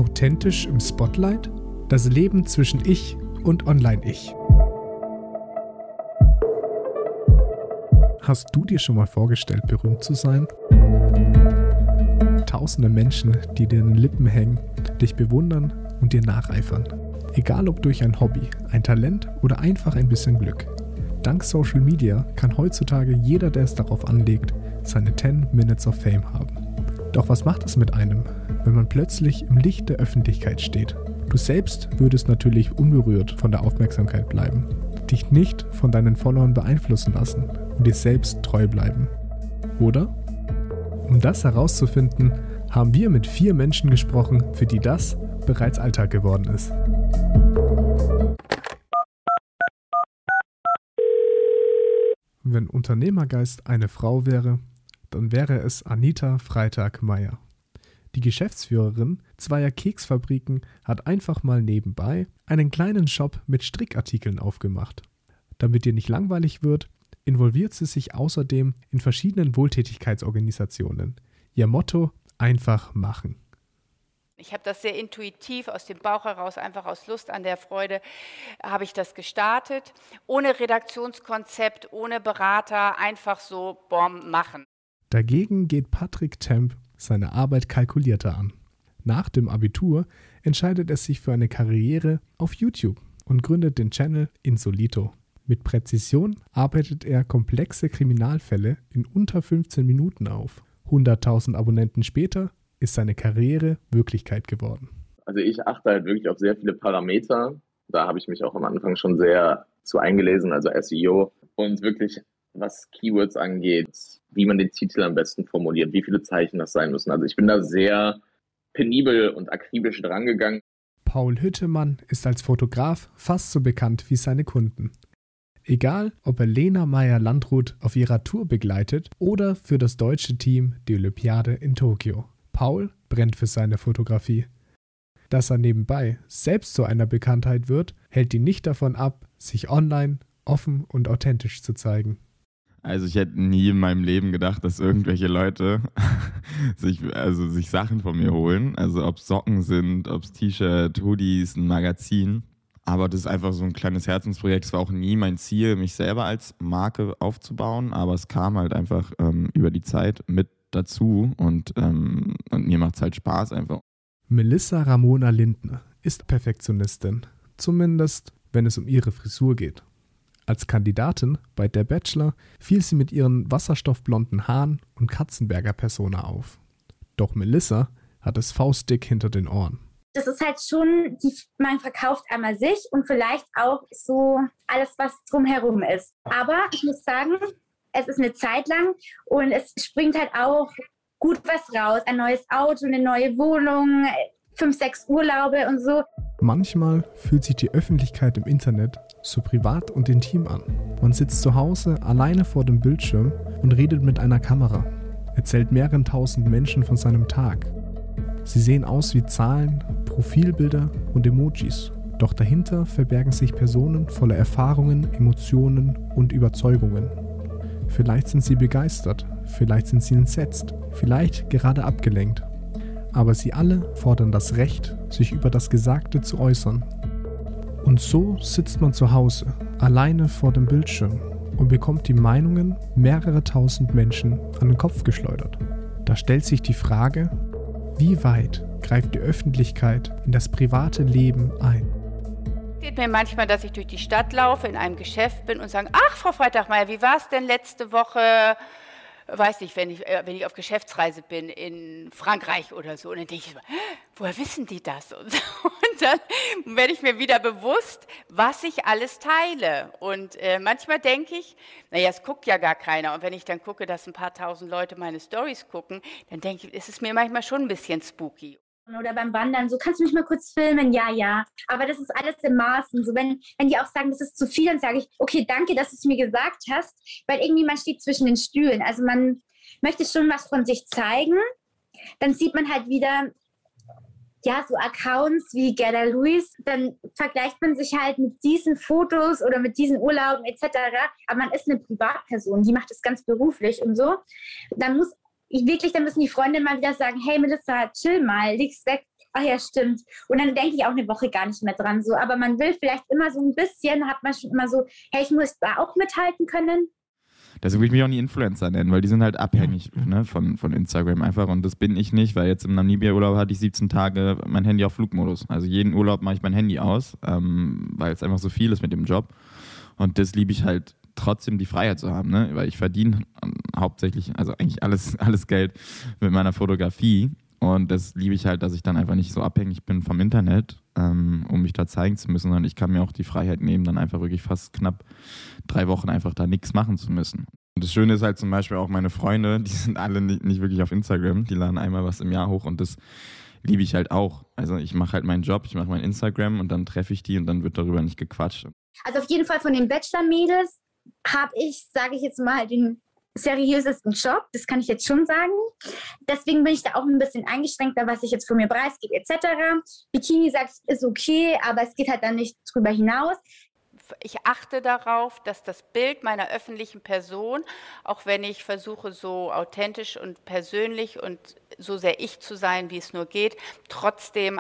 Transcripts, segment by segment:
Authentisch im Spotlight? Das Leben zwischen Ich und Online-Ich. Hast du dir schon mal vorgestellt, berühmt zu sein? Tausende Menschen, die dir an den Lippen hängen, dich bewundern und dir nacheifern. Egal ob durch ein Hobby, ein Talent oder einfach ein bisschen Glück. Dank Social Media kann heutzutage jeder, der es darauf anlegt, seine 10 Minutes of Fame haben. Doch was macht es mit einem, wenn man plötzlich im Licht der Öffentlichkeit steht? Du selbst würdest natürlich unberührt von der Aufmerksamkeit bleiben, dich nicht von deinen Followern beeinflussen lassen und dir selbst treu bleiben. Oder? Um das herauszufinden, haben wir mit 4 Menschen gesprochen, für die das bereits Alltag geworden ist. Wenn Unternehmergeist eine Frau wäre, dann wäre es Anita Freitag-Meyer. Die Geschäftsführerin zweier Keksfabriken hat einfach mal nebenbei einen kleinen Shop mit Strickartikeln aufgemacht. Damit ihr nicht langweilig wird, involviert sie sich außerdem in verschiedenen Wohltätigkeitsorganisationen. Ihr Motto: einfach machen. Ich habe das sehr intuitiv aus dem Bauch heraus, einfach aus Lust an der Freude, habe ich das gestartet. Ohne Redaktionskonzept, ohne Berater, einfach so, machen. Dagegen geht Patrick Temp seine Arbeit kalkulierter an. Nach dem Abitur entscheidet er sich für eine Karriere auf YouTube und gründet den Channel Insolito. Mit Präzision arbeitet er komplexe Kriminalfälle in unter 15 Minuten auf. 100.000 Abonnenten später ist seine Karriere Wirklichkeit geworden. Also ich achte halt wirklich auf sehr viele Parameter. Da habe ich mich auch am Anfang schon sehr zu eingelesen, also SEO. Und wirklich, was Keywords angeht, wie man den Titel am besten formuliert, wie viele Zeichen das sein müssen. Also ich bin da sehr penibel und akribisch drangegangen. Paul Hüttemann ist als Fotograf fast so bekannt wie seine Kunden. Egal, ob er Lena Meyer-Landrut auf ihrer Tour begleitet oder für das deutsche Team die Olympiade in Tokio. Paul brennt für seine Fotografie. Dass er nebenbei selbst zu einer Bekanntheit wird, hält ihn nicht davon ab, sich online offen und authentisch zu zeigen. Also ich hätte nie in meinem Leben gedacht, dass irgendwelche Leute sich Sachen von mir holen. Also ob es Socken sind, ob es T-Shirt, Hoodies, ein Magazin. Aber das ist einfach so ein kleines Herzensprojekt. Es war auch nie mein Ziel, mich selber als Marke aufzubauen. Aber es kam halt einfach über die Zeit mit dazu. Und mir macht es halt Spaß einfach. Melissa Ramona Lindner ist Perfektionistin. Zumindest, wenn es um ihre Frisur geht. Als Kandidatin bei Der Bachelor fiel sie mit ihren wasserstoffblonden Haaren und Katzenberger-Persona auf. Doch Melissa hat es faustdick hinter den Ohren. Das ist halt schon, man verkauft einmal sich und vielleicht auch so alles, was drumherum ist. Aber ich muss sagen, es ist eine Zeit lang und es springt halt auch gut was raus. Ein neues Auto, eine neue Wohnung, 5, 6 Urlaube und so. Manchmal fühlt sich die Öffentlichkeit im Internet so privat und intim an. Man sitzt zu Hause alleine vor dem Bildschirm und redet mit einer Kamera, erzählt mehreren tausend Menschen von seinem Tag. Sie sehen aus wie Zahlen, Profilbilder und Emojis. Doch dahinter verbergen sich Personen voller Erfahrungen, Emotionen und Überzeugungen. Vielleicht sind sie begeistert, vielleicht sind sie entsetzt, vielleicht gerade abgelenkt. Aber sie alle fordern das Recht, sich über das Gesagte zu äußern. Und so sitzt man zu Hause, alleine vor dem Bildschirm und bekommt die Meinungen mehrerer tausend Menschen an den Kopf geschleudert. Da stellt sich die Frage: Wie weit greift die Öffentlichkeit in das private Leben ein? Es geht mir manchmal, dass ich durch die Stadt laufe, in einem Geschäft bin und sage: Ach, Frau Freitag-Meyer, wie war es denn letzte Woche? Weiß nicht, wenn ich auf Geschäftsreise bin in Frankreich oder so. Und dann denke ich, woher wissen die das? Und dann werde ich mir wieder bewusst, was ich alles teile. Und manchmal denke ich, naja, es guckt ja gar keiner. Und wenn ich dann gucke, dass ein paar tausend Leute meine Storys gucken, dann denke ich, ist es mir manchmal schon ein bisschen spooky. Oder beim Wandern, so, kannst du mich mal kurz filmen? Ja. Aber das ist alles im Maßen. So, wenn die auch sagen, das ist zu viel, dann sage ich, okay, danke, dass du es mir gesagt hast. Weil irgendwie man steht zwischen den Stühlen. Also man möchte schon was von sich zeigen. Dann sieht man halt wieder, ja, so Accounts wie Gerda Lewis. Dann vergleicht man sich halt mit diesen Fotos oder mit diesen Urlauben etc. Aber man ist eine Privatperson, die macht das ganz beruflich und so. Dann müssen die Freunde mal wieder sagen, hey Melissa, chill mal, leg's weg. Ach ja, stimmt. Und dann denke ich auch eine Woche gar nicht mehr dran. So. Aber man will vielleicht immer so ein bisschen, hat man schon immer so, hey, ich muss da auch mithalten können. Deswegen will ich mich auch nie Influencer nennen, weil die sind halt abhängig, ne, von Instagram einfach. Und das bin ich nicht, weil jetzt im Namibia-Urlaub hatte ich 17 Tage mein Handy auf Flugmodus. Also jeden Urlaub mache ich mein Handy aus, weil es einfach so viel ist mit dem Job. Und das liebe ich halt trotzdem, die Freiheit zu haben, ne? Weil ich verdiene hauptsächlich, also eigentlich alles Geld mit meiner Fotografie. Und das liebe ich halt, dass ich dann einfach nicht so abhängig bin vom Internet, um mich da zeigen zu müssen, sondern ich kann mir auch die Freiheit nehmen, dann einfach wirklich fast knapp 3 Wochen einfach da nichts machen zu müssen. Und das Schöne ist halt zum Beispiel auch meine Freunde, die sind alle nicht wirklich auf Instagram, die laden einmal was im Jahr hoch und das liebe ich halt auch. Also ich mache halt meinen Job, ich mache mein Instagram und dann treffe ich die und dann wird darüber nicht gequatscht. Also auf jeden Fall von den Bachelor-Mädels habe ich, sage ich jetzt mal, den seriösesten Job, das kann ich jetzt schon sagen. Deswegen bin ich da auch ein bisschen eingeschränkter, was ich jetzt von mir preisgebe etc. Bikini sagt, ist okay, aber es geht halt dann nicht drüber hinaus. Ich achte darauf, dass das Bild meiner öffentlichen Person, auch wenn ich versuche, so authentisch und persönlich und so sehr ich zu sein, wie es nur geht, trotzdem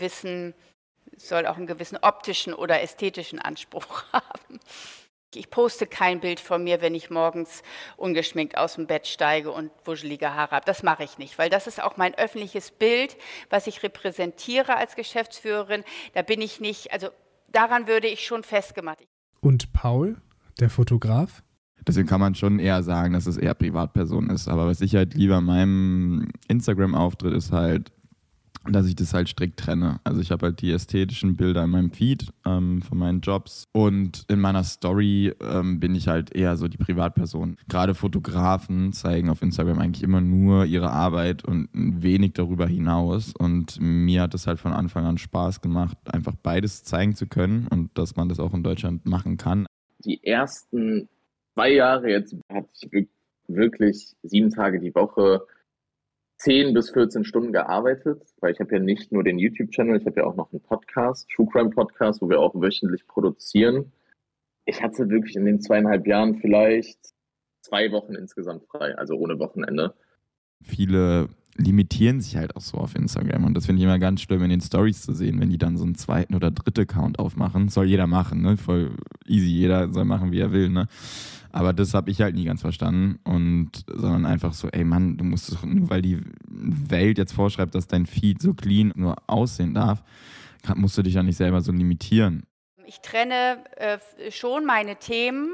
soll auch einen gewissen optischen oder ästhetischen Anspruch haben. Ich poste kein Bild von mir, wenn ich morgens ungeschminkt aus dem Bett steige und wuschelige Haare habe. Das mache ich nicht, weil das ist auch mein öffentliches Bild, was ich repräsentiere als Geschäftsführerin. Da bin ich nicht, also daran würde ich schon festgemacht. Und Paul, der Fotograf? Deswegen kann man schon eher sagen, dass es eher Privatperson ist. Aber was ich halt lieber an meinem Instagram-Auftritt ist halt, dass ich das halt strikt trenne. Also ich habe halt die ästhetischen Bilder in meinem Feed von meinen Jobs und in meiner Story bin ich halt eher so die Privatperson. Gerade Fotografen zeigen auf Instagram eigentlich immer nur ihre Arbeit und wenig darüber hinaus und mir hat es halt von Anfang an Spaß gemacht, einfach beides zeigen zu können und dass man das auch in Deutschland machen kann. Die ersten 2 Jahre jetzt hatte ich wirklich 7 Tage die Woche 10 bis 14 Stunden gearbeitet, weil ich habe ja nicht nur den YouTube-Channel, ich habe ja auch noch einen Podcast, True Crime Podcast, wo wir auch wöchentlich produzieren. Ich hatte wirklich in den 2,5 Jahren vielleicht 2 Wochen insgesamt frei, also ohne Wochenende. Viele limitieren sich halt auch so auf Instagram und das finde ich immer ganz schlimm in den Stories zu sehen, wenn die dann so einen 2. oder 3. Account aufmachen. Soll jeder machen, ne? Voll easy, jeder soll machen, wie er will, ne? Aber das habe ich halt nie ganz verstanden sondern einfach so, ey Mann, du musst doch, nur weil die Welt jetzt vorschreibt, dass dein Feed so clean nur aussehen darf, musst du dich ja nicht selber so limitieren. Ich trenne schon meine Themen,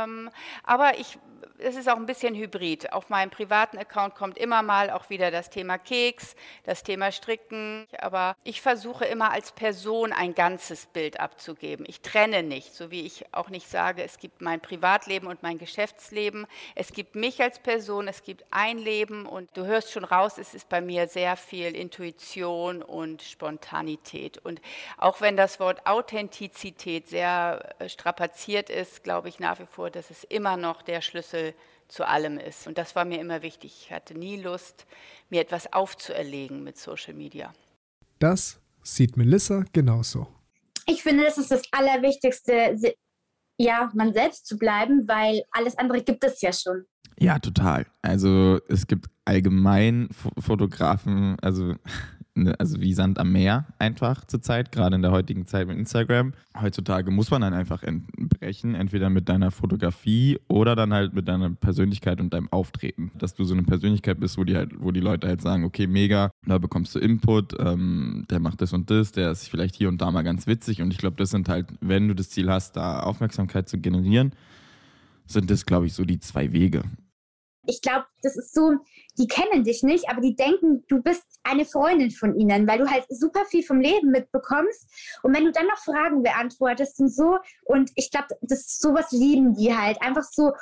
aber es ist auch ein bisschen hybrid. Auf meinem privaten Account kommt immer mal auch wieder das Thema Keks, das Thema Stricken. Aber ich versuche immer als Person ein ganzes Bild abzugeben. Ich trenne nicht, so wie ich auch nicht sage, es gibt mein Privatleben und mein Geschäftsleben. Es gibt mich als Person, es gibt ein Leben und du hörst schon raus, es ist bei mir sehr viel Intuition und Spontanität. Und auch wenn das Wort Authentizität sehr strapaziert ist, glaube ich nach wie vor, dass es immer noch der Schlüssel zu allem ist. Und das war mir immer wichtig. Ich hatte nie Lust, mir etwas aufzuerlegen mit Social Media. Das sieht Melissa genauso. Ich finde, das ist das Allerwichtigste, ja, man selbst zu bleiben, weil alles andere gibt es ja schon. Ja, total. Also es gibt allgemein Fotografen, also wie Sand am Meer einfach zurzeit, gerade in der heutigen Zeit mit Instagram. Heutzutage muss man dann einfach brechen, entweder mit deiner Fotografie oder dann halt mit deiner Persönlichkeit und deinem Auftreten. Dass du so eine Persönlichkeit bist, wo die Leute halt sagen, okay, mega, da bekommst du Input, der macht das und das, der ist vielleicht hier und da mal ganz witzig und ich glaube, das sind halt, wenn du das Ziel hast, da Aufmerksamkeit zu generieren, sind das, glaube ich, so die 2 Wege. Ich glaube, das ist so, die kennen dich nicht, aber die denken, du bist eine Freundin von ihnen, weil du halt super viel vom Leben mitbekommst. Und wenn du dann noch Fragen beantwortest und so, und ich glaube, sowas lieben die halt. Einfach so,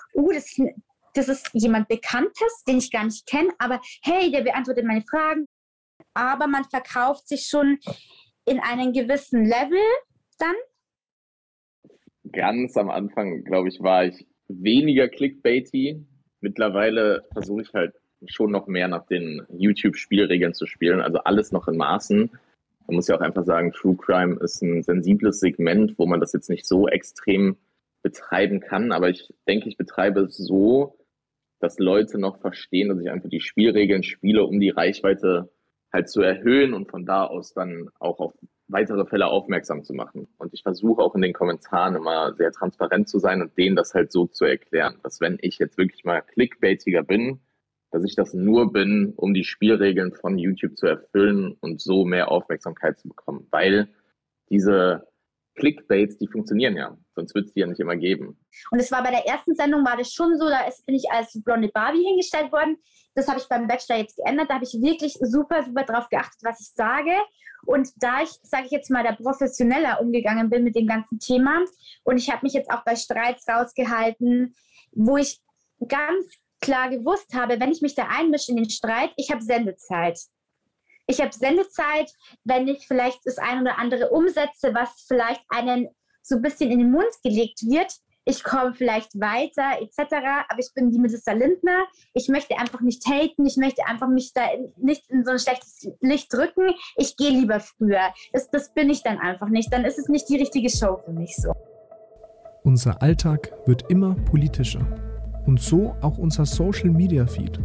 das ist jemand Bekanntes, den ich gar nicht kenne, aber hey, der beantwortet meine Fragen. Aber man verkauft sich schon in einem gewissen Level dann. Ganz am Anfang, glaube ich, war ich weniger clickbaity. Mittlerweile versuche ich halt schon noch mehr nach den YouTube-Spielregeln zu spielen, also alles noch in Maßen. Man muss ja auch einfach sagen, True Crime ist ein sensibles Segment, wo man das jetzt nicht so extrem betreiben kann, aber ich denke, ich betreibe es so, dass Leute noch verstehen, dass ich einfach die Spielregeln spiele, um die Reichweite halt zu erhöhen und von da aus dann auch auf weitere Fälle aufmerksam zu machen. Und ich versuche auch in den Kommentaren immer sehr transparent zu sein und denen das halt so zu erklären, dass wenn ich jetzt wirklich mal clickbaitiger bin, dass ich das nur bin, um die Spielregeln von YouTube zu erfüllen und so mehr Aufmerksamkeit zu bekommen. Weil diese Clickbaits, die funktionieren ja, sonst wird es die ja nicht immer geben. Und es war bei der ersten Sendung, war das schon so, bin ich als blonde Barbie hingestellt worden. Das habe ich beim Bachelor jetzt geändert. Da habe ich wirklich super drauf geachtet, was ich sage. Und da ich, sage ich jetzt mal, da professioneller umgegangen bin mit dem ganzen Thema und ich habe mich jetzt auch bei Streits rausgehalten, wo ich ganz klar gewusst habe, wenn ich mich da einmische in den Streit, ich habe Sendezeit. Ich habe Sendezeit, wenn ich vielleicht das ein oder andere umsetze, was vielleicht einen so ein bisschen in den Mund gelegt wird. Ich komme vielleicht weiter etc., aber ich bin die Melissa Lindner. Ich möchte einfach nicht haten, ich möchte einfach mich da nicht in so ein schlechtes Licht drücken. Ich gehe lieber früher. Das bin ich dann einfach nicht. Dann ist es nicht die richtige Show für mich so. Unser Alltag wird immer politischer. Und so auch unser Social-Media-Feed.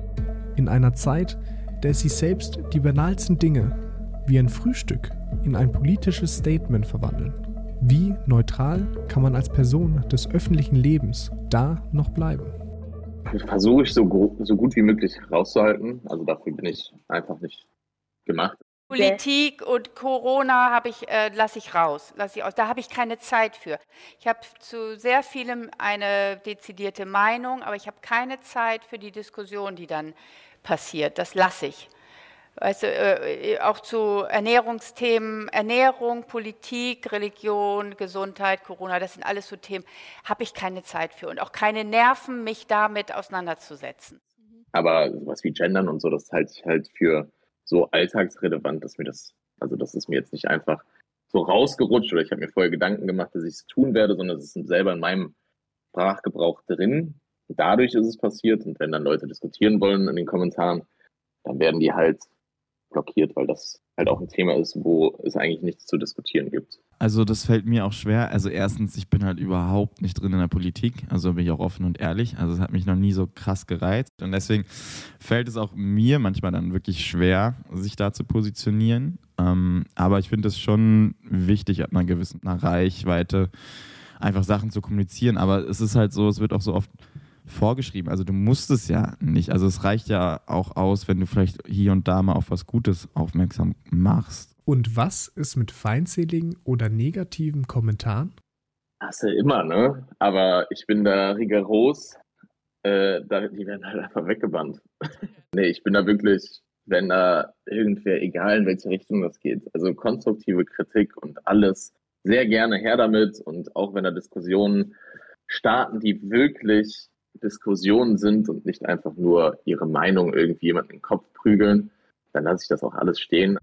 In einer Zeit, der sich selbst die banalsten Dinge wie ein Frühstück in ein politisches Statement verwandeln. Wie neutral kann man als Person des öffentlichen Lebens da noch bleiben? Versuche ich so gut wie möglich rauszuhalten. Also dafür bin ich einfach nicht gemacht. Politik und Corona lasse ich raus. Da habe ich keine Zeit für. Ich habe zu sehr vielem eine dezidierte Meinung, aber ich habe keine Zeit für die Diskussion, die dann passiert. Das lasse ich. Weißt du, auch zu Ernährungsthemen, Ernährung, Politik, Religion, Gesundheit, Corona, das sind alles so Themen, habe ich keine Zeit für und auch keine Nerven, mich damit auseinanderzusetzen. Aber sowas wie Gendern und so, das halte ich halt für so alltagsrelevant, dass das ist mir jetzt nicht einfach so rausgerutscht oder ich habe mir vorher Gedanken gemacht, dass ich es tun werde, sondern es ist selber in meinem Sprachgebrauch drin. Dadurch ist es passiert und wenn dann Leute diskutieren wollen in den Kommentaren, dann werden die halt blockiert, weil das halt auch ein Thema ist, wo es eigentlich nichts zu diskutieren gibt. Also das fällt mir auch schwer. Also erstens, ich bin halt überhaupt nicht drin in der Politik, also bin ich auch offen und ehrlich. Also es hat mich noch nie so krass gereizt und deswegen fällt es auch mir manchmal dann wirklich schwer, sich da zu positionieren. Aber ich finde es schon wichtig, ab einer gewissen Reichweite einfach Sachen zu kommunizieren. Aber es ist halt so, es wird auch so oft vorgeschrieben. Also du musst es ja nicht. Also es reicht ja auch aus, wenn du vielleicht hier und da mal auf was Gutes aufmerksam machst. Und was ist mit feindseligen oder negativen Kommentaren? Das ist ja immer, ne? Aber ich bin da rigoros. Die werden halt einfach weggebannt. Nee, ich bin da wirklich, wenn da irgendwer, egal in welche Richtung das geht, also konstruktive Kritik und alles, sehr gerne her damit. Und auch wenn da Diskussionen starten, die wirklich Diskussionen sind und nicht einfach nur ihre Meinung irgendwie jemanden in den Kopf prügeln, dann lasse ich das auch alles stehen.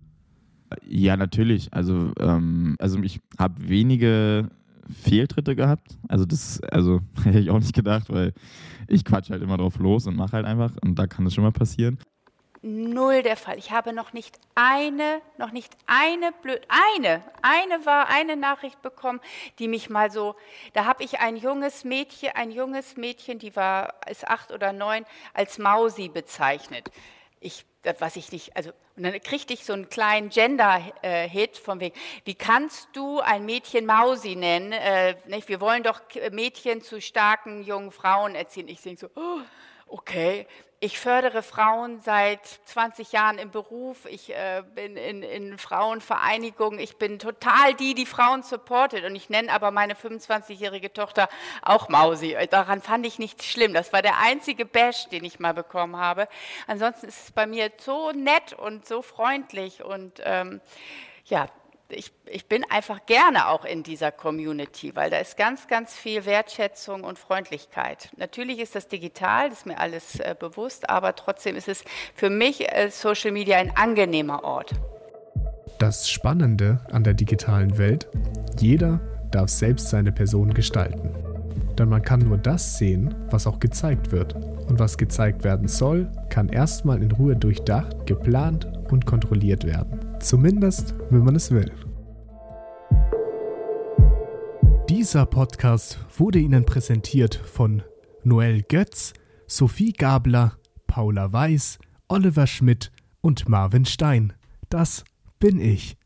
Ja, natürlich. Also ich habe wenige Fehltritte gehabt. Also hätte ich auch nicht gedacht, weil ich quatsch halt immer drauf los und mache halt einfach und da kann es schon mal passieren. Null der Fall. Ich habe noch nicht eine Nachricht bekommen, die mich mal so, da habe ich ein junges Mädchen, die ist 8 oder 9, als Mausi bezeichnet. Und dann kriegte ich so einen kleinen Gender-Hit von wegen, wie kannst du ein Mädchen Mausi nennen? Wir wollen doch Mädchen zu starken jungen Frauen erziehen. Ich denke so, oh, okay. Ich fördere Frauen seit 20 Jahren im Beruf, ich bin in Frauenvereinigungen, ich bin total die Frauen supportet und ich nenne aber meine 25-jährige Tochter auch Mausi. Daran fand ich nichts schlimm, das war der einzige Bash, den ich mal bekommen habe. Ansonsten ist es bei mir so nett und so freundlich und ich bin einfach gerne auch in dieser Community, weil da ist ganz, ganz viel Wertschätzung und Freundlichkeit. Natürlich ist das digital, das ist mir alles bewusst, aber trotzdem ist es für mich Social Media ein angenehmer Ort. Das Spannende an der digitalen Welt, jeder darf selbst seine Person gestalten. Denn man kann nur das sehen, was auch gezeigt wird. Und was gezeigt werden soll, kann erstmal in Ruhe durchdacht, geplant und kontrolliert werden. Zumindest, wenn man es will. Dieser Podcast wurde Ihnen präsentiert von Noel Götz, Sophie Gabler, Paula Weiß, Oliver Schmidt Und Marvin Stein. Das bin ich.